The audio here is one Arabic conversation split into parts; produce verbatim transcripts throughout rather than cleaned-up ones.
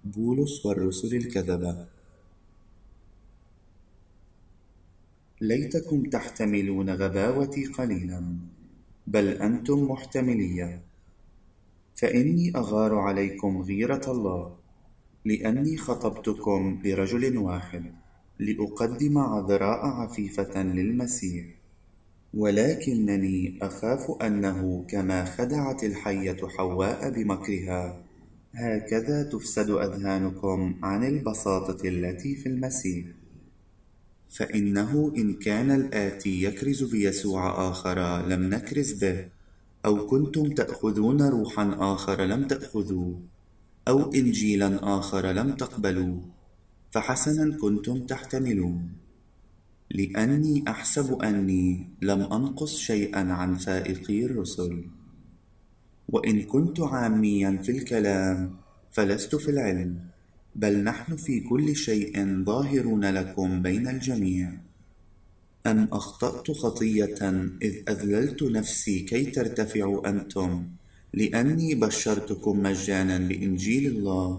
بولس والرسل الكذبة. ليتكم تحتملون غباوتي قليلا، بل أنتم محتملية. فإني أغار عليكم غيرة الله، لأني خطبتكم برجل واحد، لأقدم عذراء عفيفة للمسيح. ولكنني أخاف أنه كما خدعت الحية حواء بمكرها، هكذا تفسد أذهانكم عن البساطة التي في المسيح. فإنه إن كان الآتي يكرز بيسوع آخر لم نكرز به، أو كنتم تأخذون روحا آخر لم تأخذوه، أو إنجيلا آخر لم تقبلوا، فحسنا كنتم تحتملون. لأني أحسب أني لم أنقص شيئا عن فائقي الرسل. وإن كنت عاميا في الكلام فلست في العلم، بل نحن في كل شيء ظاهرون لكم بين الجميع. أم أخطأت خطية إذ أذللت نفسي كي ترتفعوا أنتم، لأني بشرتكم مجانا بإنجيل الله؟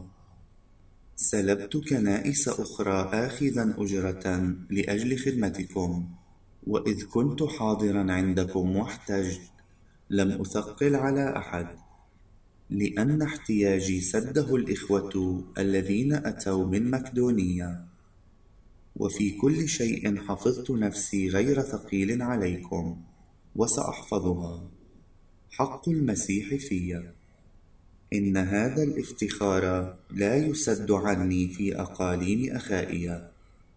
سلبت كنائس أخرى آخذا أجرة لأجل خدمتكم، وإذ كنت حاضرا عندكم واحتجت لم أثقل على أحد، لأن احتياجي سده الإخوة الذين أتوا من مقدونية. وفي كل شيء حفظت نفسي غير ثقيل عليكم، وسأحفظها. حق المسيح في إن هذا الافتخار لا يسد عني في أقاليم أخائية.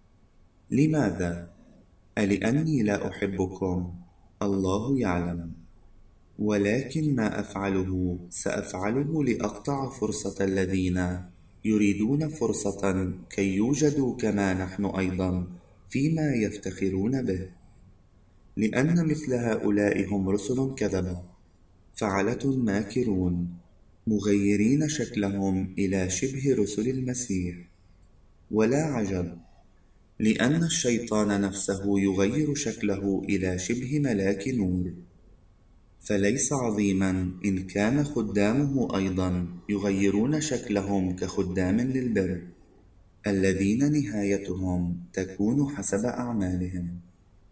لماذا؟ ألأني لا أحبكم؟ الله يعلم. ولكن ما أفعله سأفعله لأقطع فرصة الذين يريدون فرصة كي يوجدوا كما نحن أيضا فيما يفتخرون به. لأن مثل هؤلاء هم رسل كذبة، فعلة ماكرون، مغيرين شكلهم إلى شبه رسل المسيح. ولا عجب، لأن الشيطان نفسه يغير شكله إلى شبه ملاك نور. فليس عظيما إن كان خدامه أيضا يغيرون شكلهم كخدام للبر، الذين نهايتهم تكون حسب أعمالهم.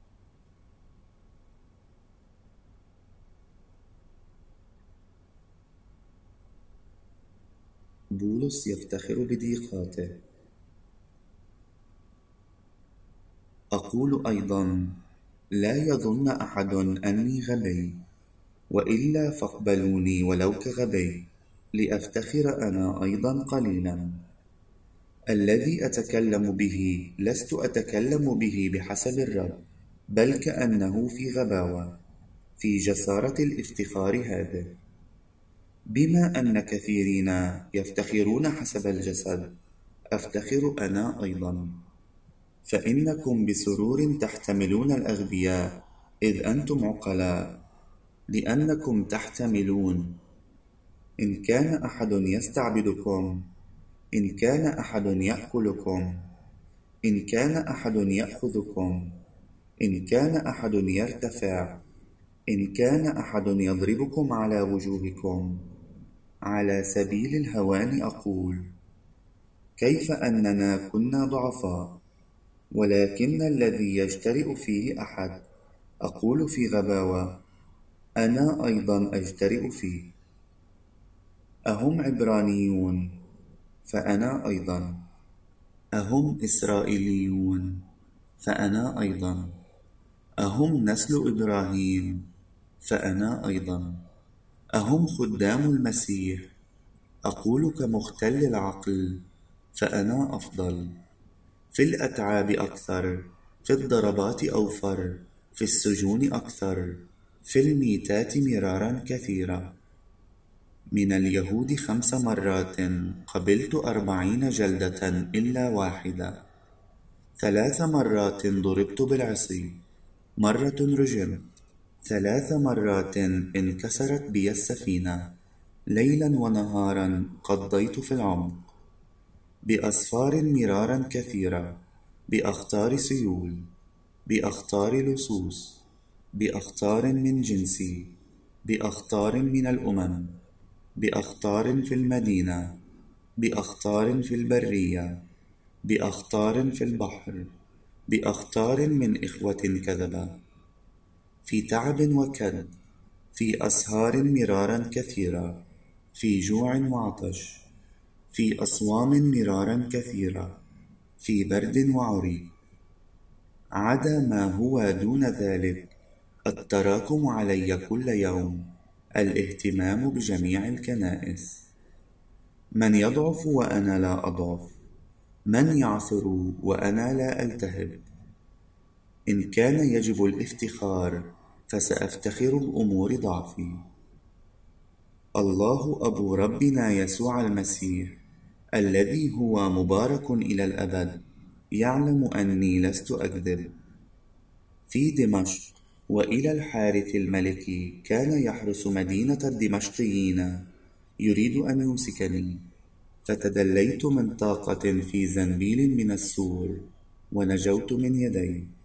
بولس يفتخر بضيقاته. أقول أيضا: لا يظن أحد أني غبي، وإلا فاقبلوني ولو كغبي، لأفتخر أنا أيضا قليلا. الذي أتكلم به لست أتكلم به بحسب الرب، بل كأنه في غباوة، في جسارة الافتخار هذا. بما أن كثيرين يفتخرون حسب الجسد، أفتخر أنا أيضا. فإنكم بسرور تحتملون الأغبياء، إذ أنتم عقلاء، لأنكم تحتملون. إن كان أحد يستعبدكم، إن كان أحد يأكلكم، إن كان أحد يأخذكم، إن كان أحد يرتفع، إن كان أحد يضربكم على وجوهكم، على سبيل الهوان أقول: كيف أننا كنا ضعفاء، ولكن الذي يجترئ فيه أحد، أقول في غباوة، أنا أيضا أجترئ فيه. أهم عبرانيون، فأنا أيضا. أهم إسرائيليون، فأنا أيضا. أهم نسل إبراهيم، فأنا أيضا. أهم خدام المسيح، أقول كمختل العقل، فأنا أفضل. في الأتعاب أكثر، في الضربات أوفر، في السجون أكثر، في الميتات مرارا كثيرة. من اليهود خمس مرات قبلت أربعين جلدة إلا واحدة. ثلاث مرات ضربت بالعصي، مرة رجمت، ثلاث مرات انكسرت بي السفينة، ليلا ونهارا قضيت في العمق، بأسفار مرارا كثيرة، بأخطار سيول، بأخطار لصوص، بأخطار من جنسي، بأخطار من الأمم، بأخطار في المدينة، بأخطار في البرية، بأخطار في البحر، بأخطار من إخوة كذبة، في تعب وكد، في أسهار مرارا كثيرة، في جوع وعطش، في أصوام مرارا كثيرة، في برد وعري. عدا ما هو دون ذلك التراكم علي كل يوم، الاهتمام بجميع الكنائس. من يضعف وأنا لا أضعف، من يعثر وأنا لا ألتهب. إن كان يجب الافتخار فسأفتخر بأمور ضعفي. الله أبو ربنا يسوع المسيح الذي هو مبارك إلى الأبد يعلم أني لست أكذب. في دمشق وإلى الحارث الملكي كان يحرس مدينة الدمشقيين يريد أن يمسكني، فتدليت من طاقة في زنبيل من السور ونجوت من يديه.